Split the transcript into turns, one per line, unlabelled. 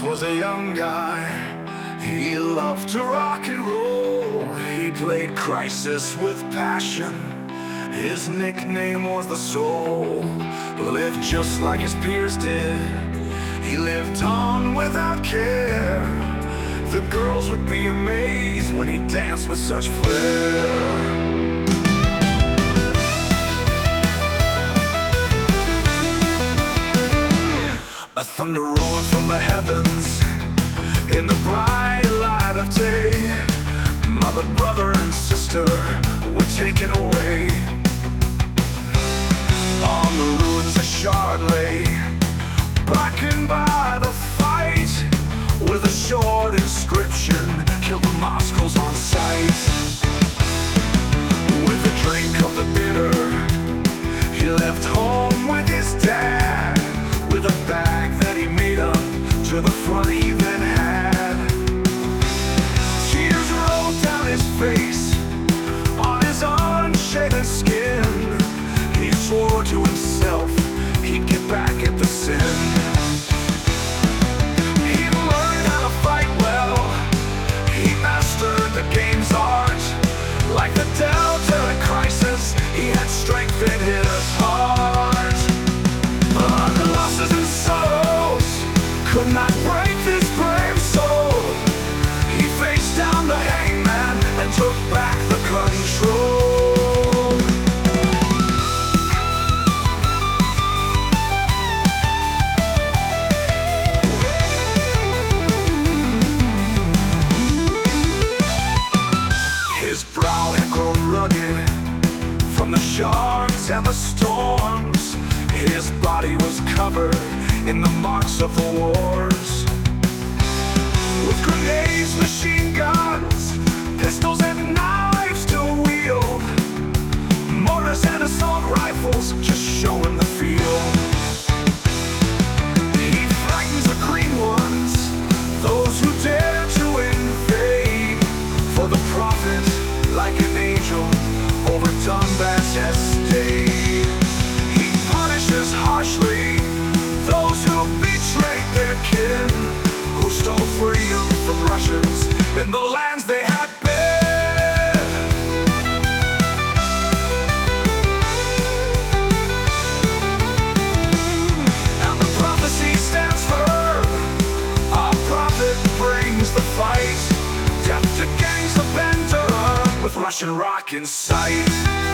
was a young guy. He loved to rock and roll. He played Crisis with passion. His nickname was the Soul. Lived just like his peers did. He lived on without care. The girls would be amazed when he danced with such flair. A thunder roared from the heavens in the bright light of day. Mother, brother, and sister were taken away. On the ruins a shard lay, blackened by the fight, with a short inscription: "Kill the Moscows on sight." With a drink of the bitter, he left home with his dad, with a bag that he made up to the front he then had. Tears rolled down his face, on his unshaven skin. He swore to himself he'd get back at the sin. He learned how to fight well. He mastered the game's art. Like the Delta Crisis, he had strength in his heart. But the losses and sorrows could not break this brave soul. He faced down the hangman and took back the control. His brow had grown rugged from the shards and the storms. His body was covered in the marks of the wars. With grenades, machine guns, pistols and knives to wield, mortars and assault rifles just showing the field. He frightens the green ones, those who dare to invade. For the prophet, like an angel, over Donbass has stayed. He punishes harshly those who betrayed their kin, who stole freedom from Russians in the lands they had been. And the prophecy stands firm. Our prophet brings the fight. Death to gangs of Bender with Russian rock in sight.